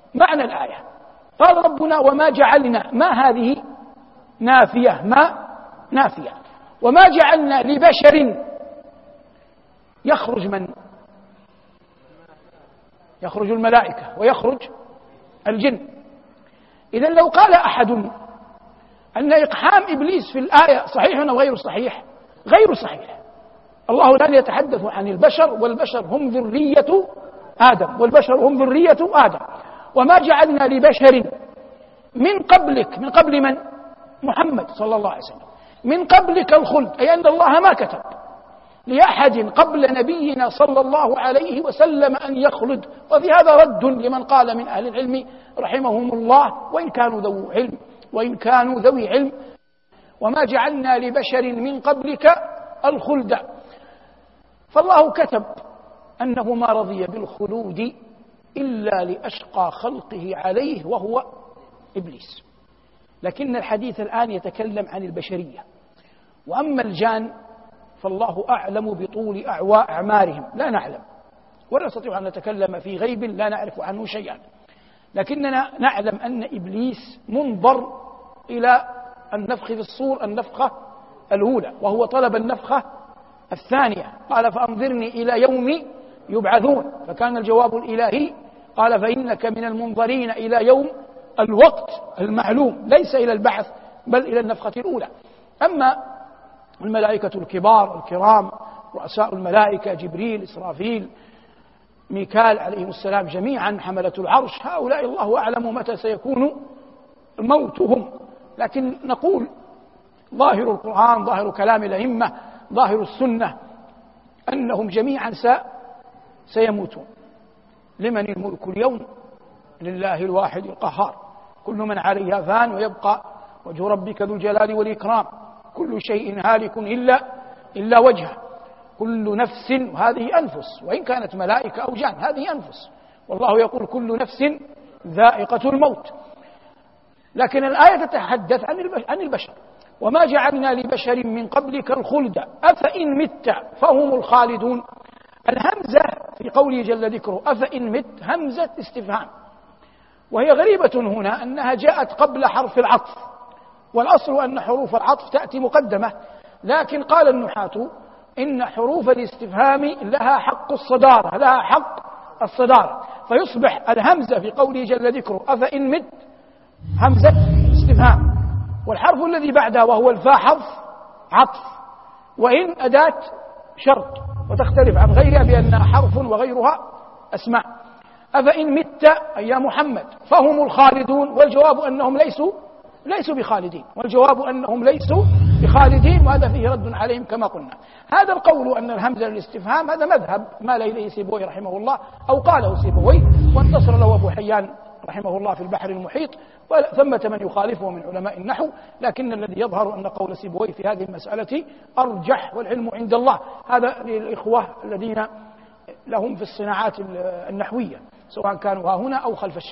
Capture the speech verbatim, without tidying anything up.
معنى الآية. قال ربنا وما جعلنا، ما هذه نافية، ما نافية، وما جعلنا لبشر، يخرج من؟ يخرج الملائكة ويخرج الجن. إذن لو قال أحد أن إقحام إبليس في الآية صحيح أو غير صحيح؟ غير صحيح. الله لا يتحدث عن البشر، والبشر هم ذرية آدم، والبشر هم ذرية آدم. وما جعلنا لبشر من قبلك، من قبل من؟ محمد صلى الله عليه وسلم، من قبلك الخلد، أي أن الله ما كتب لأحد قبل نبينا صلى الله عليه وسلم أن يخلد. وفي هذا رد لمن قال من أهل العلم رحمهم الله، وإن كانوا ذو علم وإن كانوا ذوي علم، وما جعلنا لبشر من قبلك الخلد. فالله كتب أنه ما رضي بالخلود إلا لأشقى خلقه عليه وهو إبليس. لكن الحديث الآن يتكلم عن البشرية، وأما الجان فالله أعلم بطول أعمارهم، لا نعلم ولا نستطيع أن نتكلم في غيب لا نعرف عنه شيئا، لكننا نعلم أن إبليس منظر إلى النفخ في الصور، النفخة الأولى، وهو طلب النفخة الثانية، قال فأنظرني إلى يوم يبعثون، فكان الجواب الإلهي قال فإنك من المنظرين إلى يوم الوقت المعلوم، ليس إلى البعث بل إلى النفخة الأولى. أما الملائكة الكبار الكرام رؤساء الملائكة جبريل إسرافيل ميكال عليهم السلام جميعا حملة العرش، هؤلاء الله أعلم متى سيكون موتهم، لكن نقول ظاهر القرآن ظاهر كلام الأئمة ظاهر السنة أنهم جميعا سيموتون. لمن الملك اليوم؟ لله الواحد القهار، كل من عليها فان ويبقى وجه ربك ذو الجلال والإكرام، كل شيء هالك إلا إلا وجهه، كل نفس، وهذه أنفس وإن كانت ملائكة أو جان، هذه أنفس، والله يقول كل نفس ذائقة الموت. لكن الآية تتحدث عن البشر، وما جعلنا لبشر من قبلك الخلد أفإن مت فهم الخالدون. الهمزة في قوله جل ذكره أفإن مت همزة استفهام، وهي غريبة هنا أنها جاءت قبل حرف العطف، والأصل أن حروف العطف تأتي مقدمة، لكن قال النحاة إن حروف الاستفهام لها حق الصدارة، لها حق الصدارة، فيصبح الهمزة في قوله جل ذكره أفإن مت همزة استفهام، والحرف الذي بعدها وهو الفاء حرف عطف، وإن أداة شرط، وتختلف عن غيرها بأنها حرف وغيرها أسماء. أفإن مت أي يا محمد فهم الخالدون، والجواب أنهم ليسوا ليسوا بخالدين، والجواب أنهم ليسوا بخالدين، وهذا فيه رد عليهم كما قلنا. هذا القول أن الهمزة للاستفهام هذا مذهب مال إليه سيبوي رحمه الله، أو قاله سيبوي وانتصر له أبو حيان رحمه الله في البحر المحيط، وثمة من يخالفه من علماء النحو، لكن الذي يظهر أن قول سيبوي في هذه المسألة أرجح، والعلم عند الله. هذا للإخوة الذين لهم في الصناعات النحوية سواء كانوا ها هنا أو خلف الشاشة.